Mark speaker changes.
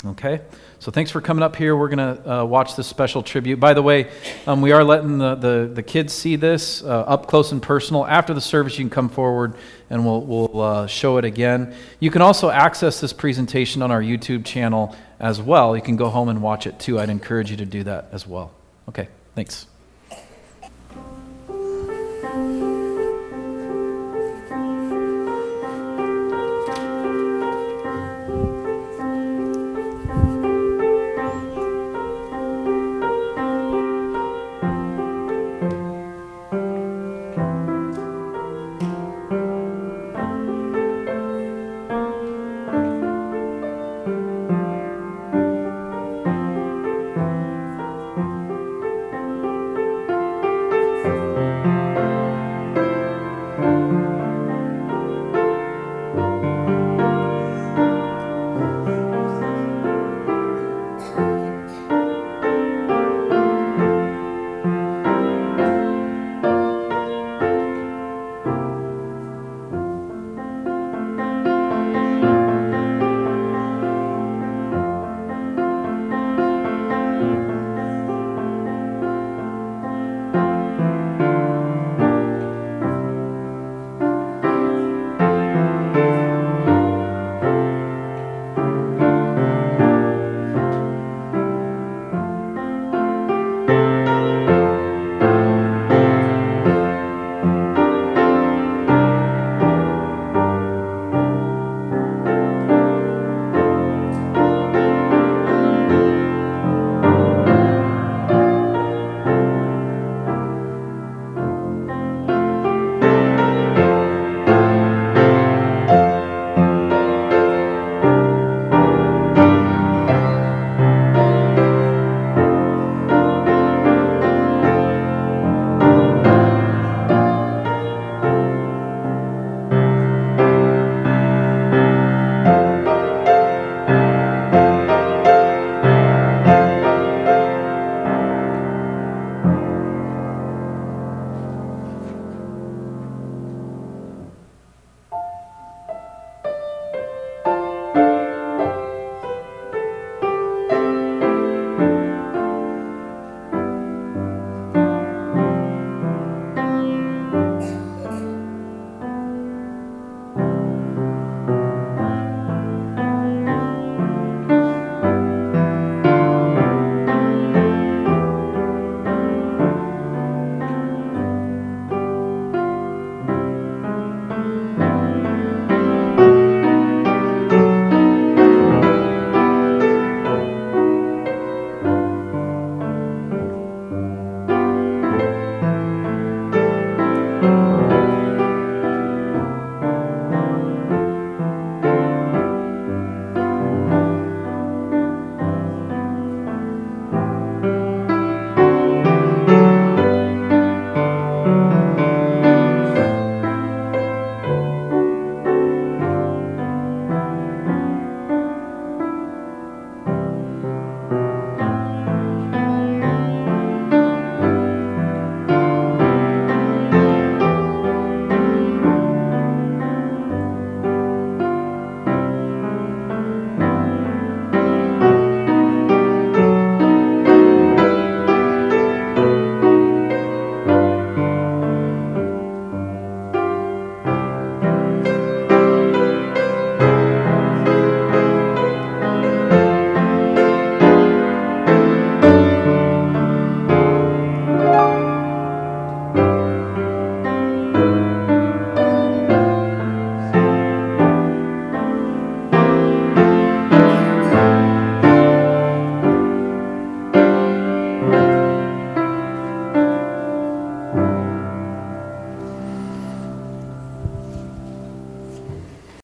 Speaker 1: Okay, so thanks for coming up here. We're going to watch this special tribute. By the way, we are letting the kids see this up close and personal. After the service, you can come forward and we'll show it again. You can also access this presentation on our YouTube channel as well. You can go home and watch it too. I'd encourage you to do that as well. Okay, thanks.